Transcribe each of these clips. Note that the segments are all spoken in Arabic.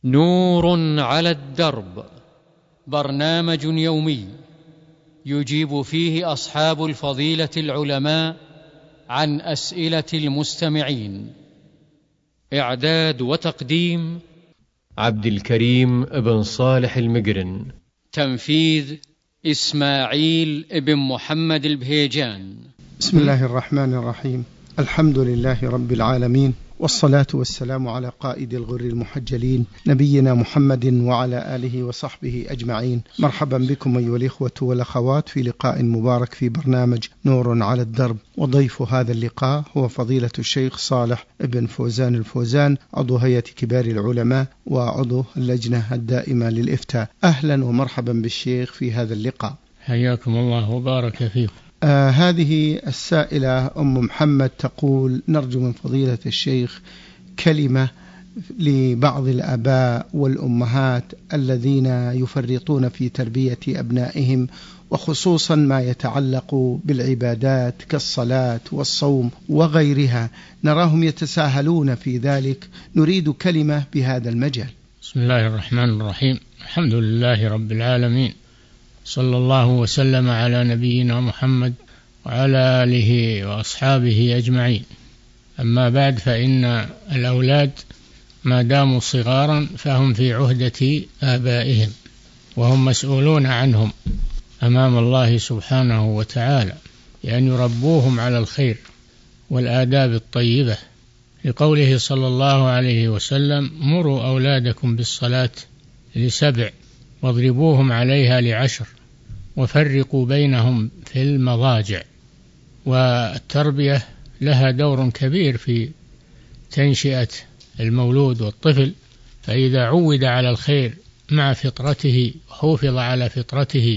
نور على الدرب، برنامج يومي يجيب فيه أصحاب الفضيلة العلماء عن أسئلة المستمعين. إعداد وتقديم عبد الكريم بن صالح المقرن. تنفيذ إسماعيل بن محمد البهيجان. بسم الله الرحمن الرحيم. الحمد لله رب العالمين، والصلاة والسلام على قائد الغر المحجلين نبينا محمد وعلى آله وصحبه أجمعين. مرحبا بكم أيها الإخوة والأخوات في لقاء مبارك في برنامج نور على الدرب، وضيف هذا اللقاء هو فضيلة الشيخ صالح بن فوزان الفوزان، عضو هيئة كبار العلماء وعضو اللجنة الدائمة للإفتاء. أهلا ومرحبا بالشيخ في هذا اللقاء. حياكم الله وبارك فيكم. هذه السائلة أم محمد تقول: نرجو من فضيلة الشيخ كلمة لبعض الآباء والأمهات الذين يفرطون في تربية أبنائهم، وخصوصا ما يتعلق بالعبادات كالصلاة والصوم وغيرها، نراهم يتساهلون في ذلك، نريد كلمة بهذا المجال. بسم الله الرحمن الرحيم. الحمد لله رب العالمين، صلى الله وسلم على نبينا محمد وعلى آله وأصحابه أجمعين. أما بعد، فإن الأولاد ما داموا صغارا فهم في عهدة آبائهم، وهم مسؤولون عنهم أمام الله سبحانه وتعالى، لأن يربوهم على الخير والآداب الطيبة، لقوله صلى الله عليه وسلم: مروا أولادكم بالصلاة ل7 واضربوهم عليها ل10 وفرقوا بينهم في المضاجع. والتربية لها دور كبير في تنشئة المولود والطفل، فإذا عود على الخير مع فطرته وحفظ على فطرته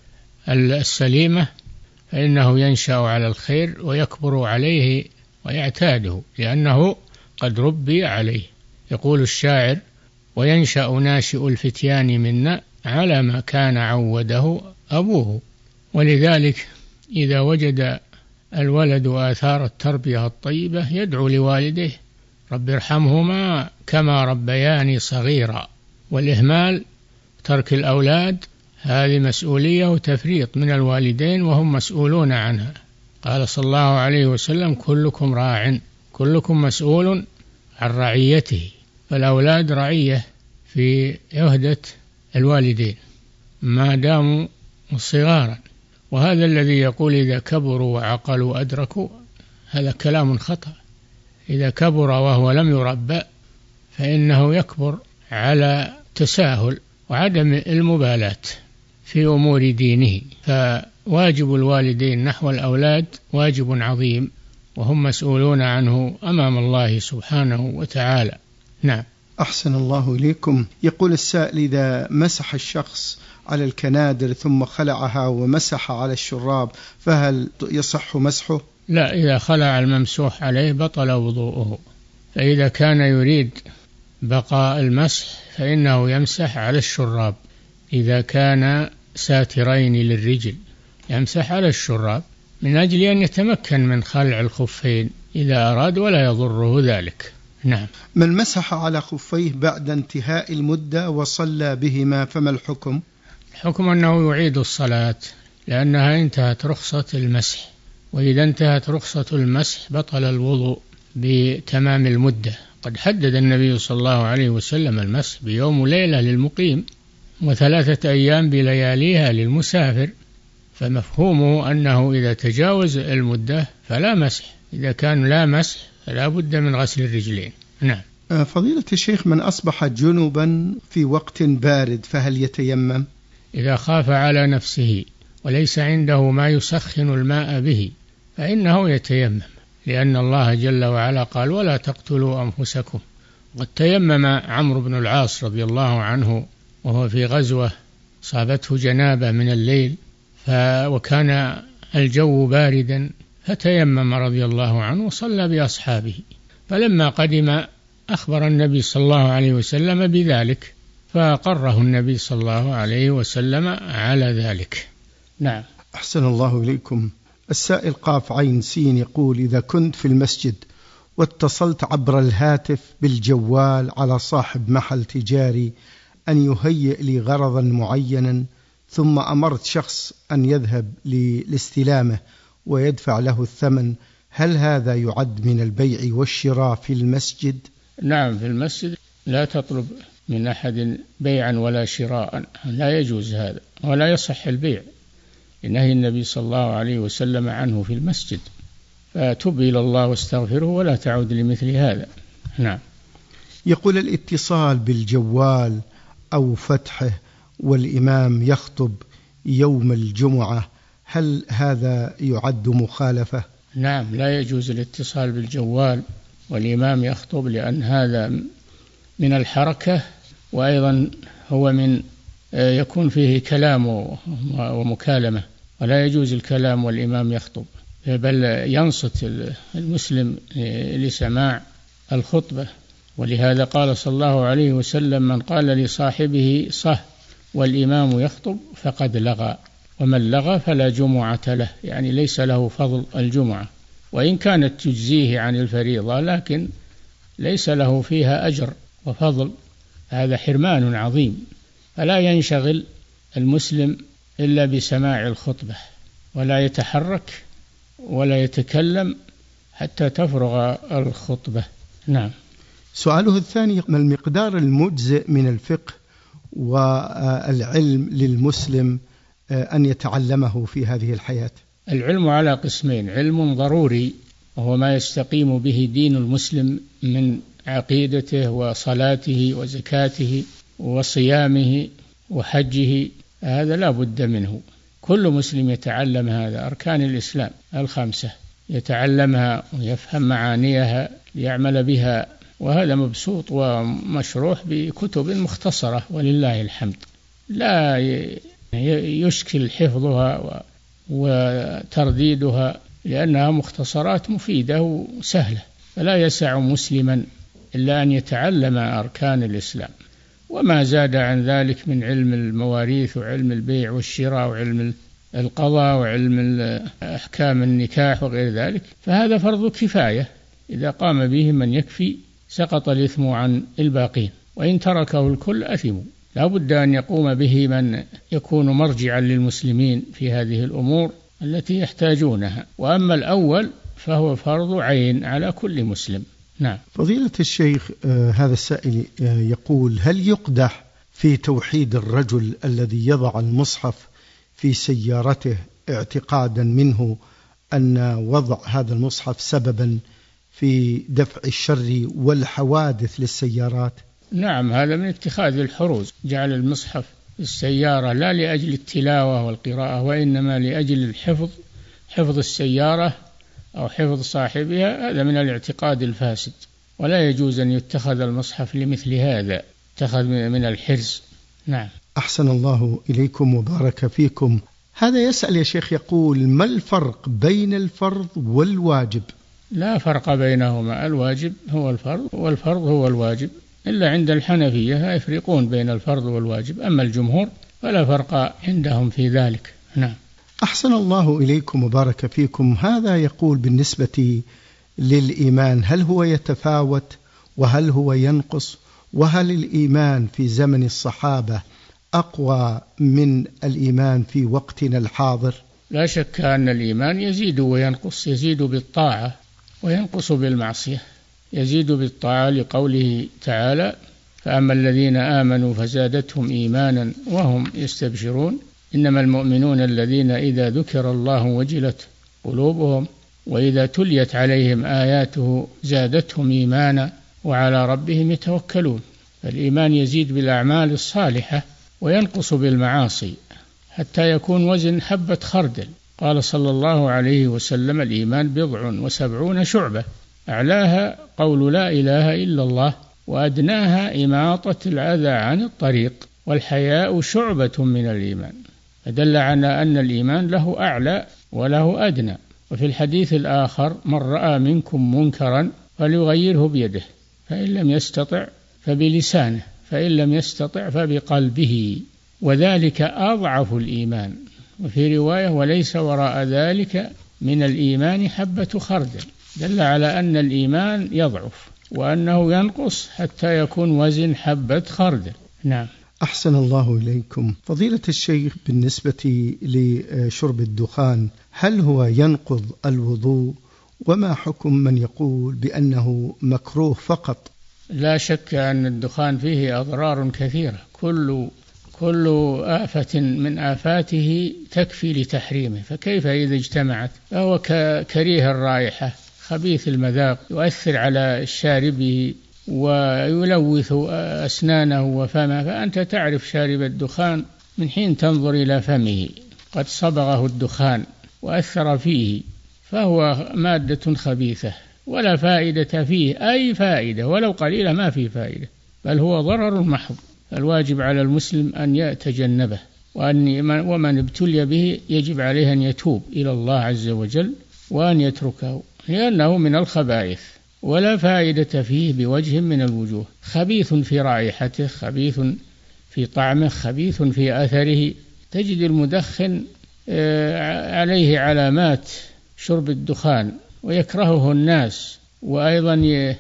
السليمة فإنه ينشأ على الخير ويكبر عليه ويعتاده، لأنه قد ربي عليه. يقول الشاعر: وينشأ ناشئ الفتيان منا على ما كان عوده أبوه. ولذلك إذا وجد الولد آثار التربية الطيبة يدعو لوالديه: رب ارحمهما كما ربياني صغيرا. والإهمال، ترك الأولاد، هذه مسؤولية وتفريط من الوالدين، وهم مسؤولون عنها. قال صلى الله عليه وسلم: كلكم راع كلكم مسؤول عن رعيته. فالأولاد رعية في عهدة الوالدين ما داموا صغارا. وهذا الذي يقول إذا كبروا وعقلوا أدركوا، هذا كلام خطأ. إذا كبر وهو لم يربى فإنه يكبر على تساهل وعدم المبالاة في أمور دينه. فواجب الوالدين نحو الأولاد واجب عظيم، وهم مسؤولون عنه أمام الله سبحانه وتعالى. نعم. أحسن الله إليكم. يقول السائل: إذا مسح الشخص على الكنادر ثم خلعها ومسح على الشراب فهل يصح مسحه؟ لا، إذا خلع الممسوح عليه بطل وضوءه. فإذا كان يريد بقاء المسح فإنه يمسح على الشراب. إذا كان ساترين للرجل يمسح على الشراب من أجل أن يتمكن من خلع الخفين إذا أراد، ولا يضره ذلك. نعم. من مسح على خفيه بعد انتهاء المدة وصلى بهما فما الحكم؟ الحكم أنه يعيد الصلاة، لأنها انتهت رخصة المسح، وإذا انتهت رخصة المسح بطل الوضوء بتمام المدة. قد حدد النبي صلى الله عليه وسلم المسح بيوم وليلة للمقيم، و3 أيام بلياليها للمسافر، فمفهومه أنه إذا تجاوز المدة فلا مسح. إذا كان لا مسح فلا بد من غسل الرجلين. نعم. فضيلة الشيخ، من أصبح جنبا في وقت بارد فهل يتيمم؟ إذا خاف على نفسه وليس عنده ما يسخن الماء به فإنه يتيمم، لأن الله جل وعلا قال: ولا تقتلوا أنفسكم. قد تيمم عمرو بن العاص رضي الله عنه وهو في غزوة صابته جنابة من الليل، وكان الجو باردا، فتيمم رضي الله عنه وصلى بأصحابه. فلما قدم أخبر النبي صلى الله عليه وسلم بذلك، فأقره النبي صلى الله عليه وسلم على ذلك. نعم. أحسن الله إليكم. السائل قاف عين سين يقول: إذا كنت في المسجد واتصلت عبر الهاتف بالجوال على صاحب محل تجاري أن يهيئ لي غرضا معينا، ثم أمرت شخص أن يذهب لاستلامه ويدفع له الثمن، هل هذا يعد من البيع والشراء في المسجد؟ نعم، في المسجد لا تطلب من أحد بيعا ولا شراء، لا يجوز هذا ولا يصح البيع، نهي النبي صلى الله عليه وسلم عنه في المسجد، فتب إلى الله واستغفره ولا تعود لمثل هذا. نعم. يقول الاتصال بالجوال أو فتحه والإمام يخطب يوم الجمعة، هل هذا يعد مخالفة؟ نعم، لا يجوز الاتصال بالجوال والإمام يخطب، لأن هذا من الحركة، وأيضا هو من يكون فيه كلام ومكالمة، ولا يجوز الكلام والإمام يخطب، بل ينصت المسلم لسماع الخطبة. ولهذا قال صلى الله عليه وسلم: من قال لصاحبه صه والإمام يخطب فقد لغى، ومن لغى فلا جمعة له، يعني ليس له فضل الجمعة، وإن كانت تجزيه عن الفريضة لكن ليس له فيها أجر وفضل، هذا حرمان عظيم. فلا ينشغل المسلم إلا بسماع الخطبة، ولا يتحرك ولا يتكلم حتى تفرغ الخطبة. نعم. سؤاله الثاني: ما المقدار المجزئ من الفقه والعلم للمسلم أن يتعلمه في هذه الحياة؟ العلم على قسمين: علم ضروري وهو ما يستقيم به دين المسلم من عقيدته وصلاته وزكاته وصيامه وحجه، هذا لا بد منه، كل مسلم يتعلم هذا، أركان الإسلام 5 يتعلمها ويفهم معانيها ليعمل بها، وهذا مبسوط ومشروح بكتب مختصرة ولله الحمد، لا يشكل حفظها وترديدها، لأنها مختصرات مفيدة وسهلة، فلا يسع مسلما إلا أن يتعلم أركان الإسلام، وما زاد عن ذلك من علم المواريث وعلم البيع والشراء وعلم القضاء وعلم أحكام النكاح وغير ذلك، فهذا فرض كفاية، إذا قام به من يكفي سقط الإثم عن الباقين، وإن تركه الكل أثموا. لا بد أن يقوم به من يكون مرجعا للمسلمين في هذه الأمور التي يحتاجونها، وأما الأول فهو فرض عين على كل مسلم. نعم. فضيلة الشيخ، هذا السائل يقول: هل يقدح في توحيد الرجل الذي يضع المصحف في سيارته اعتقادا منه أن وضع هذا المصحف سببا في دفع الشر والحوادث للسيارات؟ نعم، هذا من اتخاذ الحروز، جعل المصحف في السيارة لا لأجل التلاوة والقراءة، وإنما لأجل الحفظ، حفظ السيارة أو حفظ صاحبها، هذا من الاعتقاد الفاسد، ولا يجوز أن يتخذ المصحف لمثل هذا، اتخذ من الحرز. نعم. أحسن الله إليكم وبارك فيكم. هذا يسأل يا شيخ، يقول: ما الفرق بين الفرض والواجب؟ لا فرق بينهما، الواجب هو الفرض والفرض هو الواجب، إلا عند الحنفية يفرقون بين الفرض والواجب، أما الجمهور فلا فرق عندهم في ذلك. نعم. أحسن الله إليكم وبارك فيكم. هذا يقول: بالنسبة للإيمان، هل هو يتفاوت وهل هو ينقص؟ وهل الإيمان في زمن الصحابة أقوى من الإيمان في وقتنا الحاضر؟ لا شك أن الإيمان يزيد وينقص، يزيد بالطاعة وينقص بالمعصية. يزيد بالطاعة لقوله تعالى: فأما الذين آمنوا فزادتهم إيمانا وهم يستبشرون، إنما المؤمنون الذين إذا ذكر الله وجلت قلوبهم وإذا تليت عليهم آياته زادتهم إيمانا وعلى ربهم يتوكلون. فالإيمان يزيد بالأعمال الصالحة وينقص بالمعاصي حتى يكون وزن حبة خردل. قال صلى الله عليه وسلم: الإيمان 70 شعبة، أعلاها قول لا إله إلا الله، وأدناها إماطة الأذى عن الطريق، والحياء شعبة من الإيمان. فدل على أن الإيمان له أعلى وله أدنى. وفي الحديث الآخر: من رأى منكم منكرا فليغيره بيده، فإن لم يستطع فبلسانه، فإن لم يستطع فبقلبه، وذلك أضعف الإيمان. وفي رواية: وليس وراء ذلك من الإيمان حبة خردل. دل على أن الإيمان يضعف وأنه ينقص حتى يكون وزن حبة خردل. نعم. أحسن الله إليكم فضيلة الشيخ، بالنسبة لشرب الدخان هل هو ينقض الوضوء؟ وما حكم من يقول بأنه مكروه فقط؟ لا شك أن الدخان فيه أضرار كثيرة، كل آفة من آفاته تكفي لتحريمه، فكيف إذا اجتمعت؟ فهو كريه الرائحة، خبيث المذاق، يؤثر على شاربه ويلوث أسنانه وفمه. فأنت تعرف شارب الدخان من حين تنظر إلى فمه قد صبغه الدخان وأثر فيه، فهو مادة خبيثة ولا فائدة فيه، أي فائدة ولو قليلة ما فيه فائدة، بل هو ضرر محض. الواجب على المسلم أن يتجنبه، ومن ابتلي به يجب عليه أن يتوب إلى الله عز وجل وأن يتركه، لأنه من الخبائث ولا فائدة فيه بوجه من الوجوه، خبيث في رائحته، خبيث في طعمه، خبيث في أثره. تجد المدخن عليه علامات شرب الدخان ويكرهه الناس، وأيضا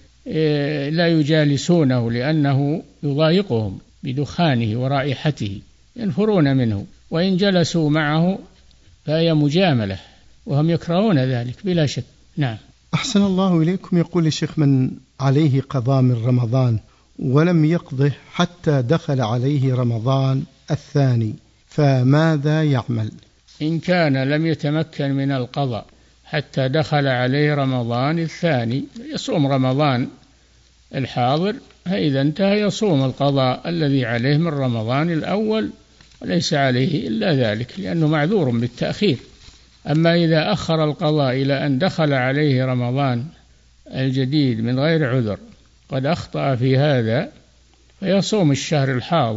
لا يجالسونه لأنه يضايقهم بدخانه ورائحته، ينفرون منه، وإن جلسوا معه فهي مجاملة وهم يكرهون ذلك بلا شك. نعم. أحسن الله إليكم. يقول الشيخ من عليه قضاء من رمضان ولم يقضه حتى دخل عليه رمضان الثاني، فماذا يعمل؟ إن كان لم يتمكن من القضاء حتى دخل عليه رمضان الثاني يصوم رمضان الحاضر، فإذا انتهى يصوم القضاء الذي عليه من رمضان الأول وليس عليه إلا ذلك، لأنه معذور بالتأخير. أما إذا أخر القضاء إلى أن دخل عليه رمضان الجديد من غير عذر قد أخطأ في هذا، فيصوم الشهر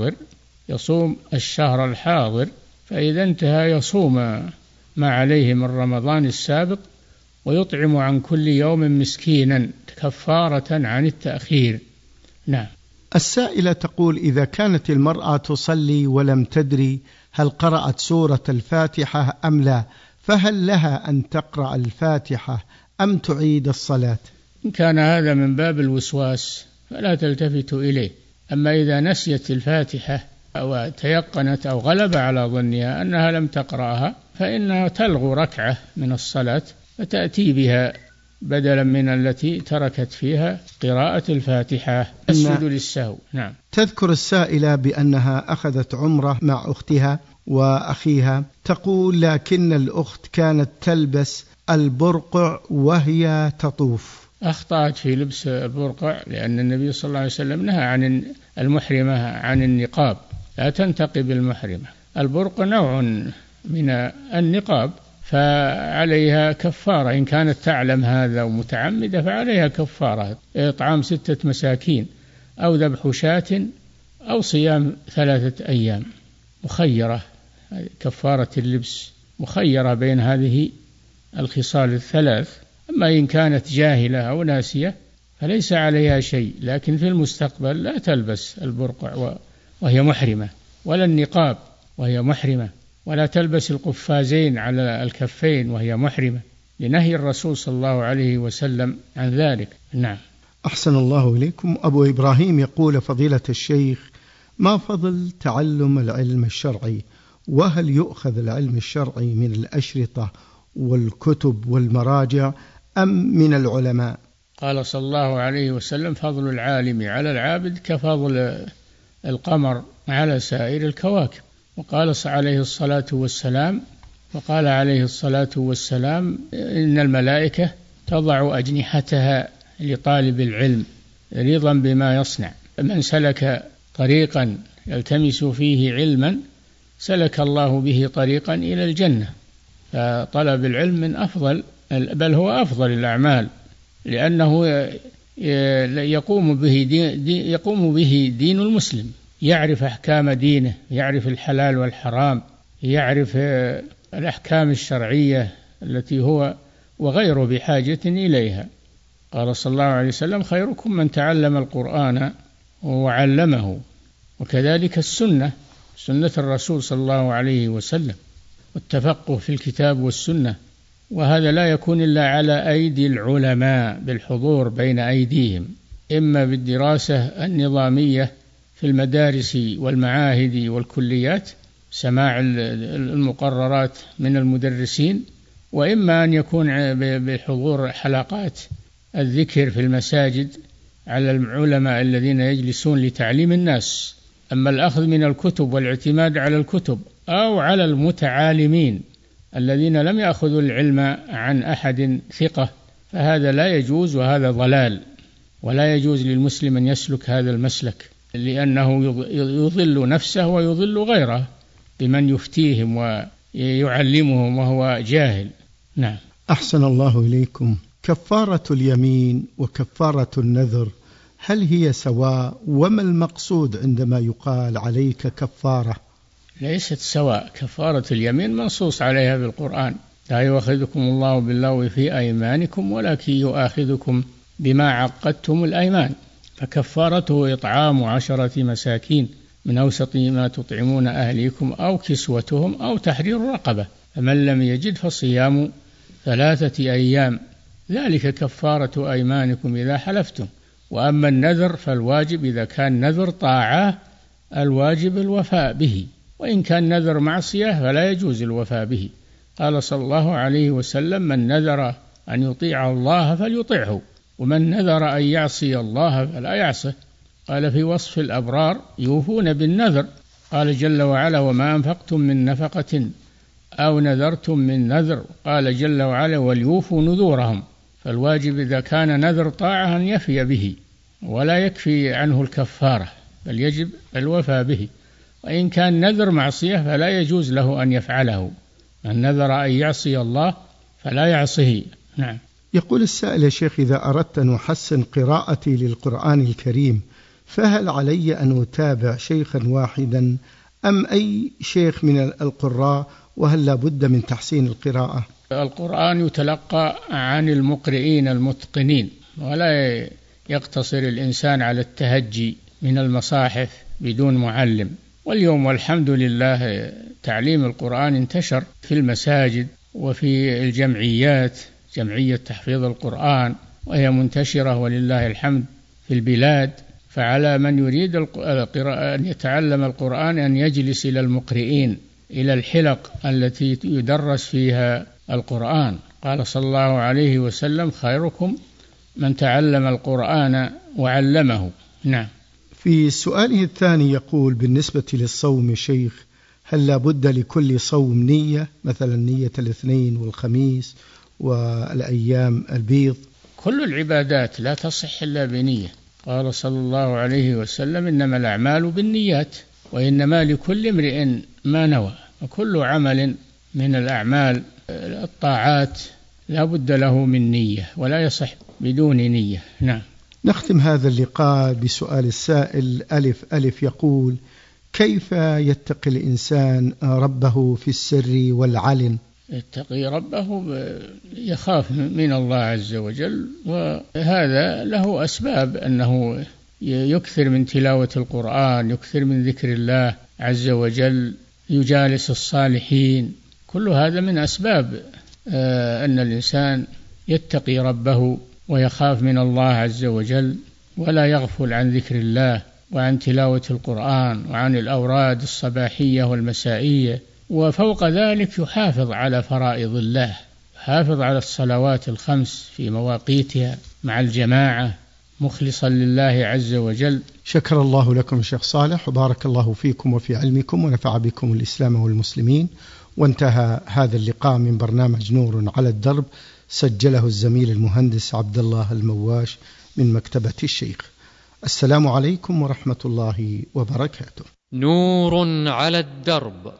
الحاضر، فإذا انتهى يصوم ما عليه من رمضان السابق، ويطعم عن كل يوم مسكينا كفارة عن التأخير. نعم. السائلة تقول: إذا كانت المرأة تصلي ولم تدري هل قرأت سورة الفاتحة أم لا، فهل لها أن تقرأ الفاتحة أم تعيد الصلاة؟ إن كان هذا من باب الوسواس فلا تلتفت إليه. أما إذا نسيت الفاتحة أو تيقنت أو غلب على ظنها أنها لم تقرأها، فإنها تلغو ركعة من الصلاة فتأتي بها بدلا من التي تركت فيها قراءة الفاتحة، تسجد للسهو. نعم. تذكر السائلة بأنها أخذت عمرة مع أختها وأخيها، تقول: لكن الأخت كانت تلبس البرقع وهي تطوف. أخطأت في لبس البرقع، لأن النبي صلى الله عليه وسلم نهى عن المحرمة عن النقاب، لا تنتقب المحرمة. البرقع نوع من النقاب، فعليها كفارة إن كانت تعلم هذا ومتعمدة، فعليها كفارة: إطعام 6 مساكين أو ذبح شاة أو صيام 3 أيام. مخيرة كفارة اللبس، مخيرة بين هذه الخصال الثلاث. أما إن كانت جاهلة أو ناسية فليس عليها شيء، لكن في المستقبل لا تلبس البرقع وهي محرمة، ولا النقاب وهي محرمة، ولا تلبس القفازين على الكفين وهي محرمة، لنهي الرسول صلى الله عليه وسلم عن ذلك. نعم. أحسن الله إليكم. أبو إبراهيم يقول: فضيلة الشيخ، ما فضل تعلم العلم الشرعي؟ وهل يؤخذ العلم الشرعي من الأشرطة والكتب والمراجع أم من العلماء؟ قال صلى الله عليه وسلم: فضل العالم على العابد كفضل القمر على سائر الكواكب. وقال عليه الصلاة والسلام: إن الملائكة تضع أجنحتها لطالب العلم رضا بما يصنع. من سلك طريقا يلتمس فيه علما سلك الله به طريقا إلى الجنة. فطلب العلم من أفضل، بل هو أفضل الأعمال، لأنه يقوم به دين المسلم، يعرف أحكام دينه، يعرف الحلال والحرام، يعرف الأحكام الشرعية التي هو وغيره بحاجة إليها. قال صلى الله عليه وسلم: خيركم من تعلم القرآن وعلمه. وكذلك سنة الرسول صلى الله عليه وسلم، والتفقه في الكتاب والسنة وهذا لا يكون إلا على أيدي العلماء بالحضور بين أيديهم، إما بالدراسة النظامية في المدارس والمعاهد والكليات، سماع المقررات من المدرسين، وإما أن يكون بحضور حلقات الذكر في المساجد على العلماء الذين يجلسون لتعليم الناس. أما الأخذ من الكتب والاعتماد على الكتب أو على المتعالمين الذين لم يأخذوا العلم عن أحد ثقة فهذا لا يجوز، وهذا ضلال، ولا يجوز للمسلم أن يسلك هذا المسلك، لأنه يضل نفسه ويضل غيره بمن يفتيهم ويعلمهم وهو جاهل. نعم. أحسن الله إليكم. كفارة اليمين وكفارة النذر هل هي سواء؟ وما المقصود عندما يقال عليك كفارة؟ ليست سواء. كفارة اليمين منصوص عليها بالقرآن: لا يؤاخذكم الله باللغو في أيمانكم ولكن يؤاخذكم بما عقدتم الأيمان، فكفارته إطعام 10 مساكين من أوسط ما تطعمون أهليكم أو كسوتهم أو تحرير رقبة، فمن لم يجد فصيام 3 أيام، ذلك كفارة أيمانكم إذا حلفتم. وأما النذر فالواجب إذا كان نذر طاعة الواجب الوفاء به، وإن كان نذر معصية فلا يجوز الوفاء به. قال صلى الله عليه وسلم: من نذر أن يطيع الله فليطيعه، ومن نذر أن يعصي الله فلا يعصه. قال في وصف الأبرار: يوفون بالنذر. قال جل وعلا: وما أنفقتم من نفقة أو نذرتم من نذر. قال جل وعلا: وليوفوا نذورهم. فالواجب إذا كان نذر طاعة أن يفي به، ولا يكفي عنه الكفارة، بل يجب الوفاء به. وإن كان نذر معصية فلا يجوز له أن يفعله. من نذر أن يعصي الله فلا يعصيه. نعم. يقول السائل: يا شيخ، إذا أردت أن أحسن قراءتي للقرآن الكريم فهل علي أن أتابع شيخا واحدا أم أي شيخ من القراء، وهل لا بد من تحسين القراءة؟ القرآن يتلقى عن المقرئين المتقنين، ولا يقتصر الإنسان على التهجي من المصاحف بدون معلم. واليوم والحمد لله تعليم القرآن انتشر في المساجد وفي الجمعيات، جمعية تحفيظ القرآن، وهي منتشرة ولله الحمد في البلاد. فعلى من يريد أن يتعلم القرآن أن يجلس إلى المقرئين، إلى الحلق التي يدرس فيها القرآن. قال صلى الله عليه وسلم: خيركم من تعلم القرآن وعلمه. نعم. في سؤاله الثاني يقول: بالنسبة للصوم يا شيخ، هل لا بد لكل صوم نية، مثلا نية الاثنين والخميس والأيام البيض؟ كل العبادات لا تصح إلا بنية. قال صلى الله عليه وسلم: إنما الأعمال بالنيات وإنما لكل امرئ ما نوى. وكل عمل من الأعمال الطاعات لا بد له من نية، ولا يصح بدون نية. نعم. نختم هذا اللقاء بسؤال السائل ألف يقول: كيف يتقي الإنسان ربه في السر والعلن؟ يتقي ربه يخاف من الله عز وجل، وهذا له أسباب، أنه يكثر من تلاوة القرآن، يكثر من ذكر الله عز وجل، يجالس الصالحين. كل هذا من أسباب أن الإنسان يتقي ربه ويخاف من الله عز وجل، ولا يغفل عن ذكر الله وعن تلاوة القرآن وعن الأوراد الصباحية والمسائية. وفوق ذلك يحافظ على فرائض الله، يحافظ على الصلوات الخمس في مواقيتها مع الجماعة مخلصا لله عز وجل. شكر الله لكم شيخ صالح، وبارك الله فيكم وفي علمكم، ونفع بكم الإسلام والمسلمين. وانتهى هذا اللقاء من برنامج نور على الدرب، سجله الزميل المهندس عبد الله المواش من مكتبة الشيخ. السلام عليكم ورحمة الله وبركاته. نور على الدرب،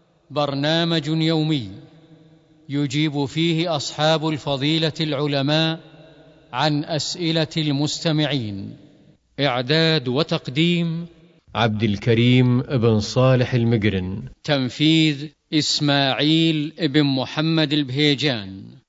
برنامج يومي يجيب فيه أصحاب الفضيلة العلماء عن أسئلة المستمعين. إعداد وتقديم عبد الكريم بن صالح المقرن. تنفيذ إسماعيل بن محمد البهيجان.